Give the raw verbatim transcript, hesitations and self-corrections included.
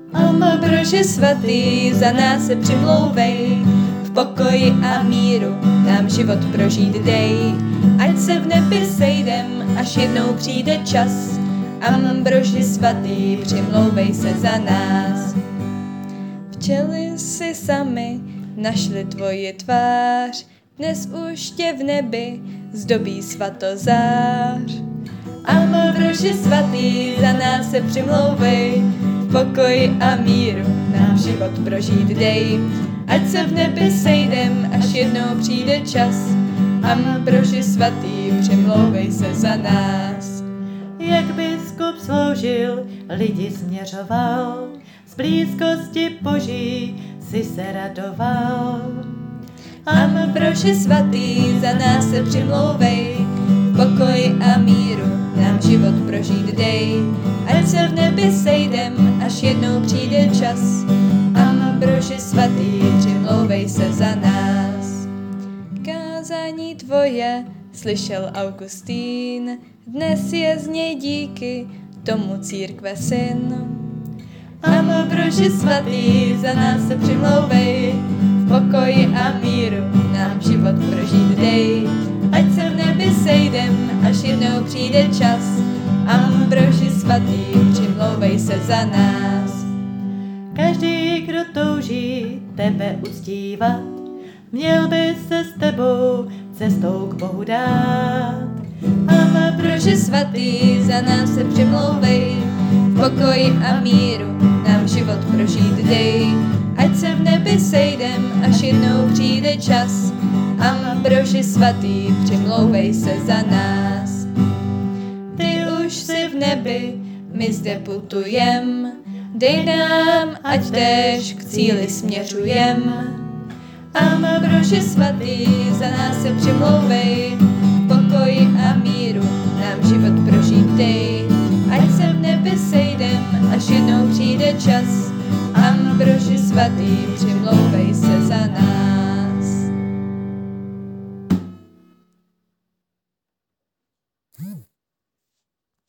Ambroži svatý, za nás se přimlouvej, v pokoji a míru nám život prožít dej. Ať se v nebi sejdem, až jednou přijde čas. Ambroži svatý, přimlouvej se za nás. Včely si sami našli tvoji tvář, dnes už tě v nebi zdobí svatozář. Ambroži svatý, za nás se přimlouvej, v pokoji a míru nám život prožít dej. Ať se v nebi sejdem, až jednou přijde čas. Ambroži svatý, přimlouvej se za nás. Jak biskup sloužil, lidi směřoval, z blízkosti Boží si se radoval. Ambroži svatý, za nás se přimlouvej, v pokoji a míru nám život prožít dej. Ať se v nebi sejdem, až jednou přijde čas. Ambroži svatý, přimlouvej se za nás. Kázání tvoje slyšel Augustín, dnes je z něj díky tomu církve syn. Ambroži svatý, za nás se přimlouvej, v pokoji a míru nám život prožít dej. Ať se v nebi sejdem, až jednou přijde čas. Ambroži svatý, přimlouvej se za nás. Každý, kdo touží tebe uctívat, měl by se s tebou cestou k Bohu dát. Ambroži svatý, za nás se přimlouvej, v pokoji a míru nám život prožít dej. Ať se v nebi sejdem, až jednou přijde čas. Ambroži svatý, přimlouvej se za nás. Ty už jsi v nebi, my zde putujem, dej nám, ať též k cíli směřujem. Ambroži svatý, za nás se přimlouvej, v pokoji a míru nám život prožít dej. Ať se v nebi sejdem, až jednou přijde čas. Ambroži svatý, přimlouvej se za nás.